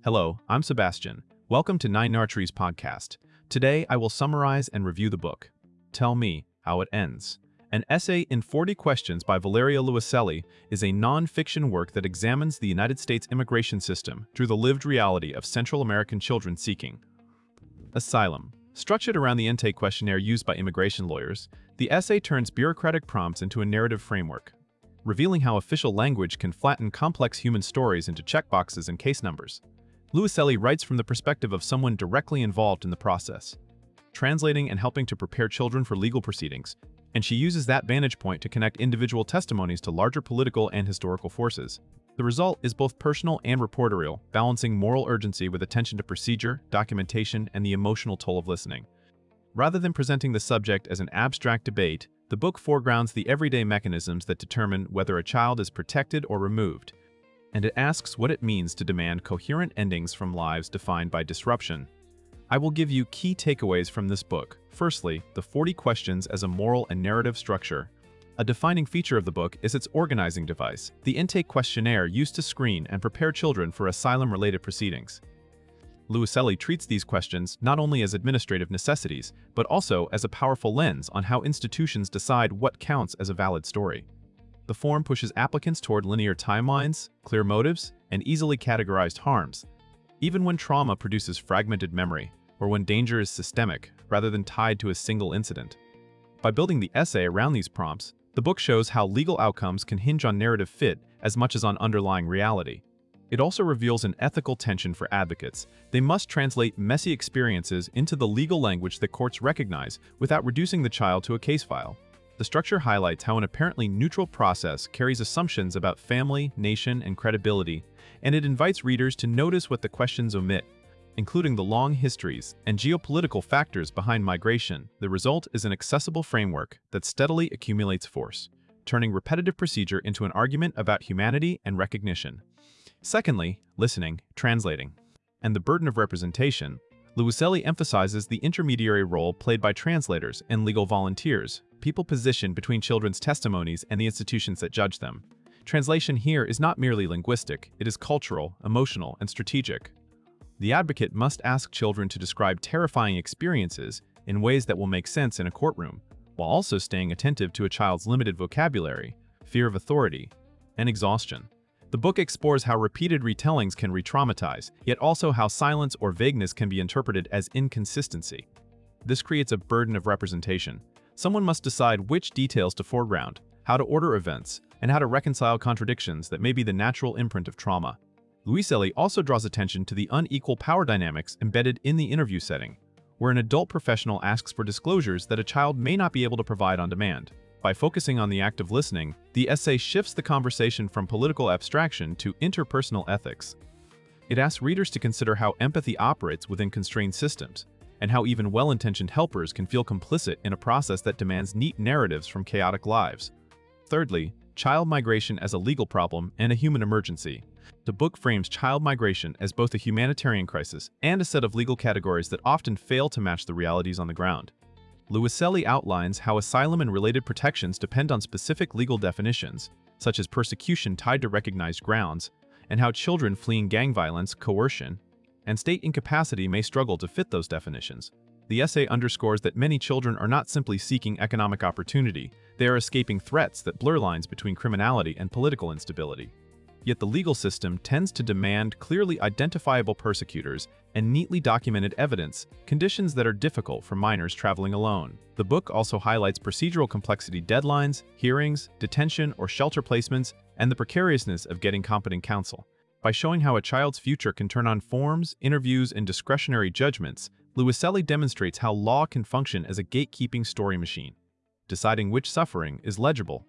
Hello, I'm Sebastian. Welcome to Nine Archery's podcast. Today, I will summarize and review the book, Tell Me How It Ends. An essay in 40 questions by Valeria Luiselli is a non-fiction work that examines the United States immigration system through the lived reality of Central American children seeking asylum. Structured around the intake questionnaire used by immigration lawyers, the essay turns bureaucratic prompts into a narrative framework, revealing how official language can flatten complex human stories into checkboxes and case numbers. Luiselli writes from the perspective of someone directly involved in the process, translating and helping to prepare children for legal proceedings, and she uses that vantage point to connect individual testimonies to larger political and historical forces. The result is both personal and reportorial, balancing moral urgency with attention to procedure, documentation, and the emotional toll of listening. Rather than presenting the subject as an abstract debate, the book foregrounds the everyday mechanisms that determine whether a child is protected or removed, and it asks what it means to demand coherent endings from lives defined by disruption. I will give you key takeaways from this book. Firstly, the 40 questions as a moral and narrative structure. A defining feature of the book is its organizing device, the intake questionnaire used to screen and prepare children for asylum-related proceedings. Luiselli treats these questions not only as administrative necessities, but also as a powerful lens on how institutions decide what counts as a valid story. The form pushes applicants toward linear timelines, clear motives, and easily categorized harms, even when trauma produces fragmented memory, or when danger is systemic rather than tied to a single incident. By building the essay around these prompts, the book shows how legal outcomes can hinge on narrative fit as much as on underlying reality. It also reveals an ethical tension for advocates. They must translate messy experiences into the legal language that courts recognize without reducing the child to a case file. The structure highlights how an apparently neutral process carries assumptions about family, nation, and credibility, and it invites readers to notice what the questions omit, including the long histories and geopolitical factors behind migration. The result is an accessible framework that steadily accumulates force, turning repetitive procedure into an argument about humanity and recognition. Secondly, listening, translating, and the burden of representation. Luiselli emphasizes the intermediary role played by translators and legal volunteers, people positioned between children's testimonies and the institutions that judge them. Translation here is not merely linguistic, it is cultural, emotional, and strategic. The advocate must ask children to describe terrifying experiences in ways that will make sense in a courtroom, while also staying attentive to a child's limited vocabulary, fear of authority, and exhaustion. The book explores how repeated retellings can re-traumatize, yet also how silence or vagueness can be interpreted as inconsistency. This creates a burden of representation. Someone must decide which details to foreground, how to order events, and how to reconcile contradictions that may be the natural imprint of trauma. Luiselli also draws attention to the unequal power dynamics embedded in the interview setting, where an adult professional asks for disclosures that a child may not be able to provide on demand. By focusing on the act of listening, the essay shifts the conversation from political abstraction to interpersonal ethics. It asks readers to consider how empathy operates within constrained systems, and how even well-intentioned helpers can feel complicit in a process that demands neat narratives from chaotic lives. Thirdly, child migration as a legal problem and a human emergency. The book frames child migration as both a humanitarian crisis and a set of legal categories that often fail to match the realities on the ground. Luiselli outlines how asylum and related protections depend on specific legal definitions, such as persecution tied to recognized grounds, and how children fleeing gang violence, coercion, and state incapacity may struggle to fit those definitions. The essay underscores that many children are not simply seeking economic opportunity, they are escaping threats that blur lines between criminality and political instability. Yet the legal system tends to demand clearly identifiable persecutors and neatly documented evidence, conditions that are difficult for minors traveling alone. The book also highlights procedural complexity: deadlines, hearings, detention or shelter placements, and the precariousness of getting competent counsel. By showing how a child's future can turn on forms, interviews, and discretionary judgments, Luiselli demonstrates how law can function as a gatekeeping story machine, deciding which suffering is legible.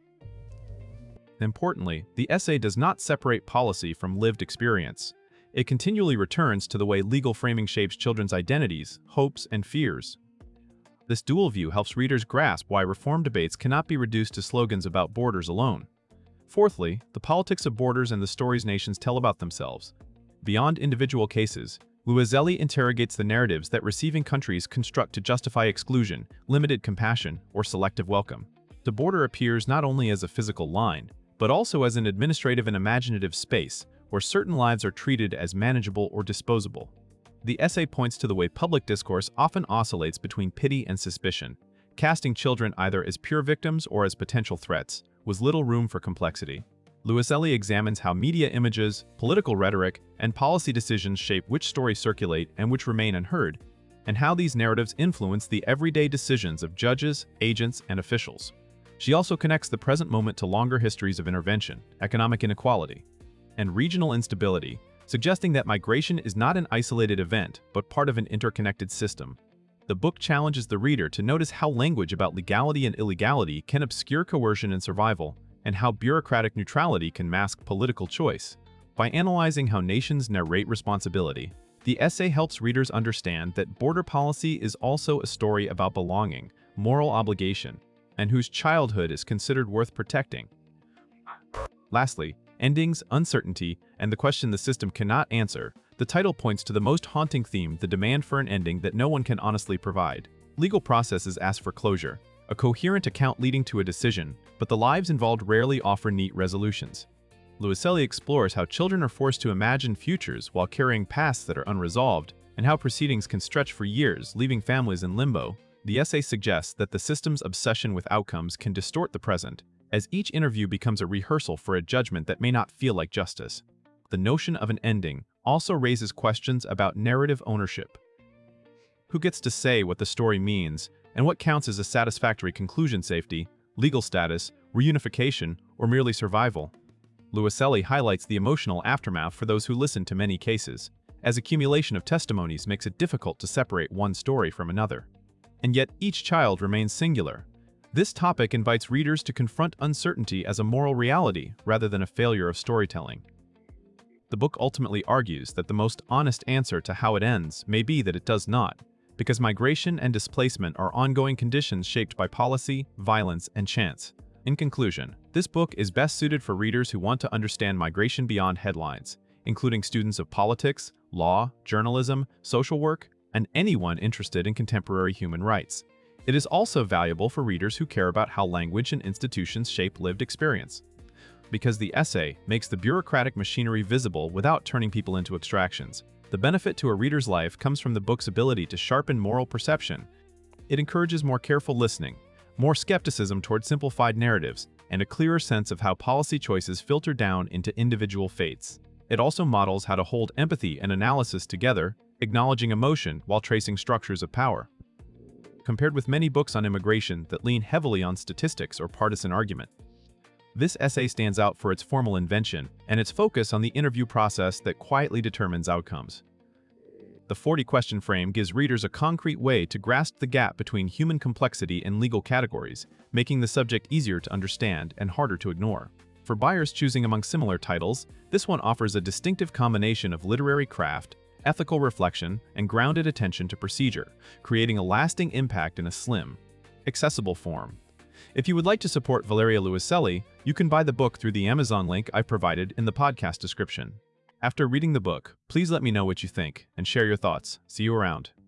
Importantly, the essay does not separate policy from lived experience. It continually returns to the way legal framing shapes children's identities, hopes, and fears. This dual view helps readers grasp why reform debates cannot be reduced to slogans about borders alone. Fourthly, the politics of borders and the stories nations tell about themselves. Beyond individual cases, Luiselli interrogates the narratives that receiving countries construct to justify exclusion, limited compassion, or selective welcome. The border appears not only as a physical line, but also as an administrative and imaginative space where certain lives are treated as manageable or disposable. The essay points to the way public discourse often oscillates between pity and suspicion, casting children either as pure victims or as potential threats, with little room for complexity. Luiselli examines how media images, political rhetoric, and policy decisions shape which stories circulate and which remain unheard, and how these narratives influence the everyday decisions of judges, agents, and officials. She also connects the present moment to longer histories of intervention, economic inequality, and regional instability, suggesting that migration is not an isolated event, but part of an interconnected system. The book challenges the reader to notice how language about legality and illegality can obscure coercion and survival, and how bureaucratic neutrality can mask political choice. By analyzing how nations narrate responsibility, the essay helps readers understand that border policy is also a story about belonging, moral obligation, and whose childhood is considered worth protecting. Lastly, endings, uncertainty, and the question the system cannot answer. The title points to the most haunting theme, the demand for an ending that no one can honestly provide. Legal processes ask for closure, a coherent account leading to a decision, but the lives involved rarely offer neat resolutions. Luiselli explores how children are forced to imagine futures while carrying pasts that are unresolved, and how proceedings can stretch for years, leaving families in limbo. The essay suggests that the system's obsession with outcomes can distort the present, as each interview becomes a rehearsal for a judgment that may not feel like justice. The notion of an ending also raises questions about narrative ownership. Who gets to say what the story means, and what counts as a satisfactory conclusion? Safety, legal status, reunification, or merely survival? Luiselli highlights the emotional aftermath for those who listen to many cases, as accumulation of testimonies makes it difficult to separate one story from another. And yet each child remains singular. This topic invites readers to confront uncertainty as a moral reality rather than a failure of storytelling. The book ultimately argues that the most honest answer to how it ends may be that it does not, because migration and displacement are ongoing conditions shaped by policy, violence, and chance. In conclusion, this book is best suited for readers who want to understand migration beyond headlines, including students of politics, law, journalism, social work, and anyone interested in contemporary human rights. It is also valuable for readers who care about how language and institutions shape lived experience, because the essay makes the bureaucratic machinery visible without turning people into abstractions. The benefit to a reader's life comes from the book's ability to sharpen moral perception. It encourages more careful listening, more skepticism toward simplified narratives, and a clearer sense of how policy choices filter down into individual fates. It also models how to hold empathy and analysis together, acknowledging emotion while tracing structures of power. Compared with many books on immigration that lean heavily on statistics or partisan argument, this essay stands out for its formal invention and its focus on the interview process that quietly determines outcomes. The 40-question frame gives readers a concrete way to grasp the gap between human complexity and legal categories, making the subject easier to understand and harder to ignore. For buyers choosing among similar titles, this one offers a distinctive combination of literary craft, ethical reflection, and grounded attention to procedure, creating a lasting impact in a slim, accessible form. If you would like to support Valeria Luiselli, you can buy the book through the Amazon link I've provided in the podcast description. After reading the book, please let me know what you think and share your thoughts. See you around.